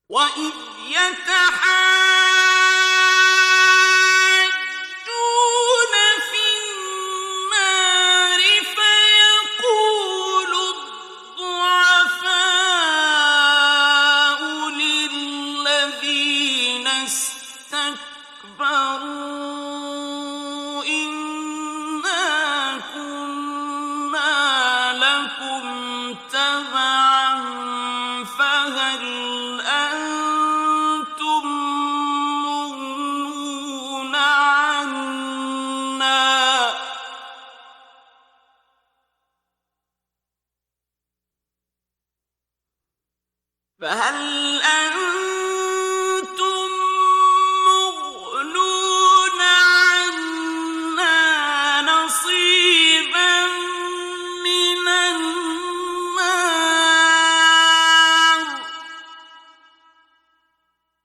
وَإِذْ يَتَحَاجُّونَ فِي النَّارِ فَيَقُولُ الضُّعَفَاءُ لِلَّذِينَ اسْتَكْبَرُوا إِنَّا كُنَّا لَكُمْ تَبَعًا فَهَلْ أَنتُم مُّغْنُونَ عَنَّا